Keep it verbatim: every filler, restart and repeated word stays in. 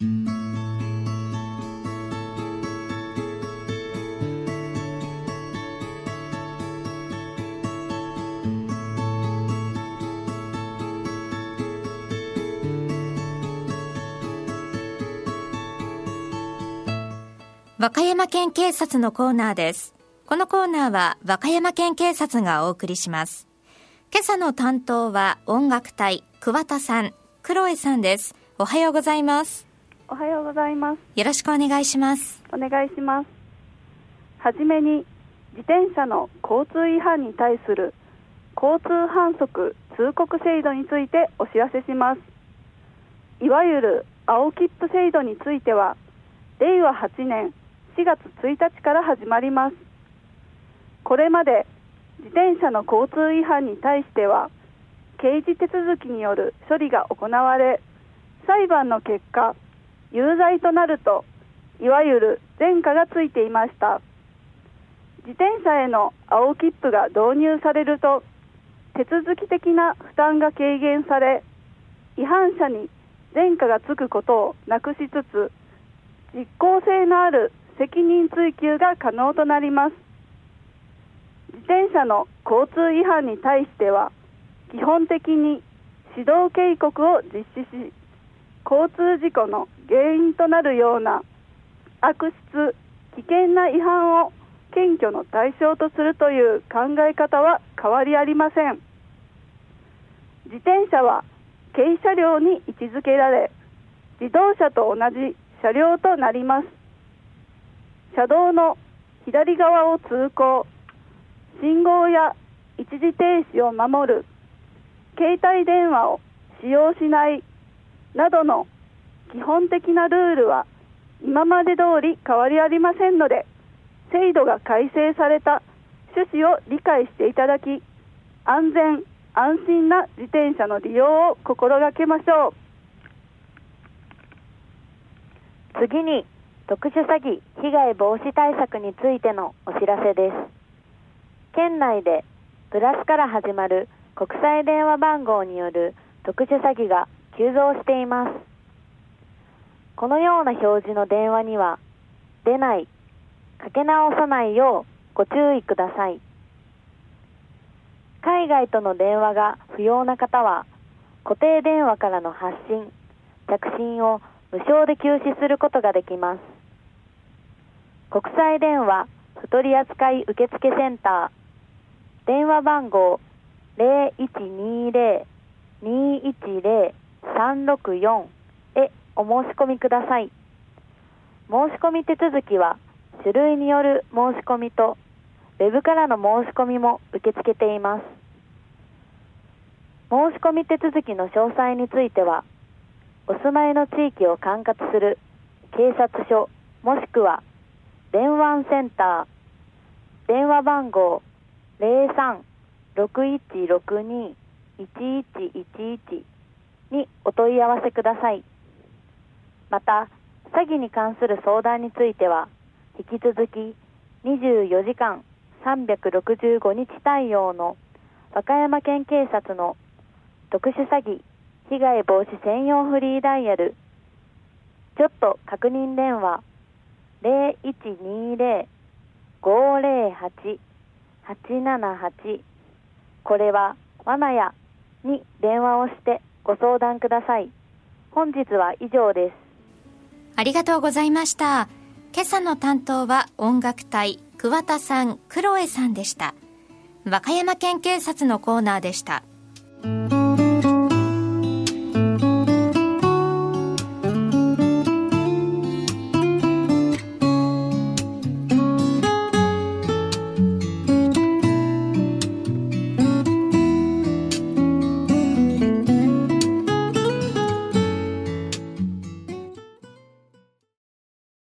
和歌山県警察のコーナーです。このコーナーは和歌山県警察がお送りします。今朝の担当は音楽隊桑田さん、黒江さんです。おはようございます。 おはようございます。 よろしくお願いします。 お願いします。はじめに自転車の交通違反に対する交通反則通告制度についてお知らせします。いわゆる青切符制度についてはれいわはちねんしがつついたちから始まります。これまで自転車の交通違反に対しては刑事手続きによる処理が行われ、裁判の結果有罪となるといわゆる前科がついていました。自転車への青切符が導入されると手続き的な負担が軽減され、違反者に前科がつくことをなくしつつ実効性のある責任追及が可能となります。自転車の交通違反に対しては基本的に指導警告を実施し、交通事故の原因となるような悪質・危険な違反を検挙の対象とするという考え方は変わりありません。自転車は軽車両に位置づけられ、自動車と同じ車両となります。車道の左側を通行、信号や一時停止を守る、携帯電話を使用しないなどの基本的なルールは今まで通り変わりありませんので、制度が改正された趣旨を理解していただき、安全安心な自転車の利用を心がけましょう。次に特殊詐欺被害防止対策についてのお知らせです。県内でプラスから始まる国際電話番号による特殊詐欺が急増しています。このような表示の電話には出ない、かけ直さないようご注意ください。海外との電話が不要な方は固定電話からの発信・着信を無償で休止することができます。国際電話不取扱受付センター、電話番号 ゼロいちにゼロ にいちゼロ さんろくよん へお申し込みください。申し込み手続きは種類による申し込みとウェブからの申し込みも受け付けています。申し込み手続きの詳細についてはお住まいの地域を管轄する警察署もしくは電話センター、電話番号 ゼロさん ろくいちろくに いちいちいちいち にお問い合わせください。また、詐欺に関する相談については引き続きにじゅうよじかんさんびゃくろくじゅうごにち対応の和歌山県警察の特殊詐欺被害防止専用フリーダイヤルちょっと確認電話 ゼロいちにゼロ ごゼロはち はちななはち これは罠やに電話をしてご相談ください。本日は以上です。 ありがとうございました。今朝の担当は音楽隊桑田さん、黒江さんでした。和歌山県警察のコーナーでした。